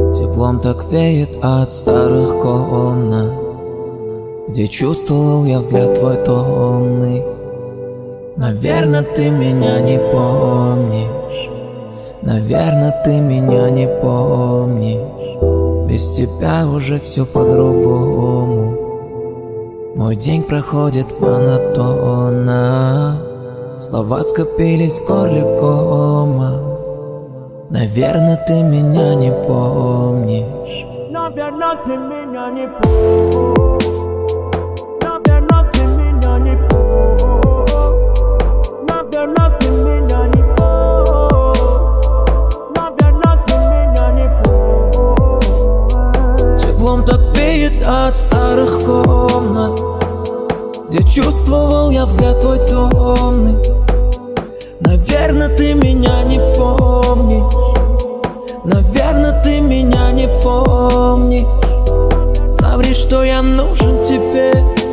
Теплом так веет от старых комнат, где чувствовал я взгляд твой томный. Наверно, ты меня не помнишь, наверно, ты меня не помнишь. Без тебя уже все по-другому. Мой день проходит монотонно, слова скопились в горле кома. Наверно, ты меня не помнишь. Наверно, ты меня не помнишь. Наверно, ты меня не помнишь. Наверно, ты меня не помнишь. Наверно, ты меня не помнишь. Теплом так веет от старых комнат, где чувствовал я взгляд твой томный. Наверно, ты меня не помнишь. Наверно, ты меня не помнишь. Соври, что я нужен тебе,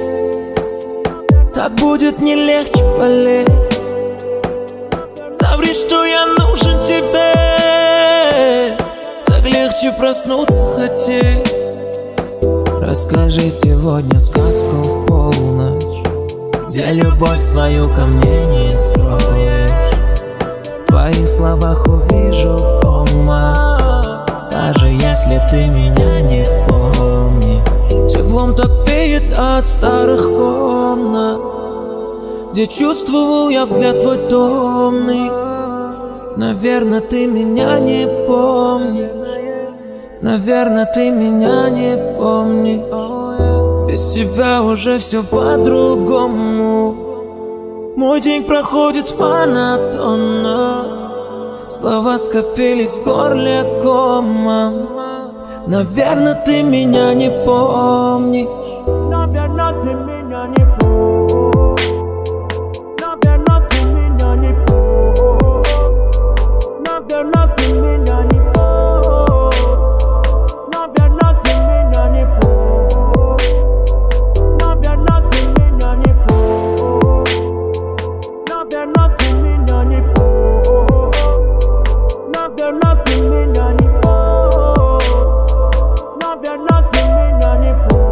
так будет не легче болеть. Соври, что я нужен тебе, так легче проснуться хотеть. Расскажи сегодня сказку в полночь, где любовь свою ко мне не скроешь. В твоих словах увижу дома, даже если ты меня не помнишь. Теплом так веет от старых комнат, где чувствовал я взгляд твой томный. Наверно, ты меня не помнишь. Наверно, ты меня не помнишь. Без тебя уже все по-другому. Мой день проходит монотонно, слова скопились в горле комом. Наверно, ты меня не помнишь. Наверно, ты меня не помнишь. Наверно, ты меня не помнишь. Наверно, ты меня не помнишь. Наверно, ты меня не помнишь. Наверно, ты меня не помнишь. Наверно, ты меня не помнишь. Наверно, ты меня не помнишь. Наверно, ты меня не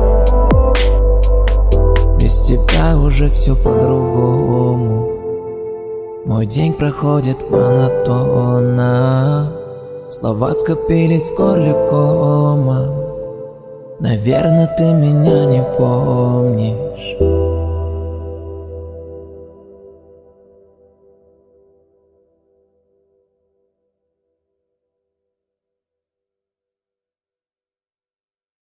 помнишь. Без тебя уже все по-другому. Мой день проходит монотонно, слова скопились в горле кома. Наверно, ты меня не помнишь.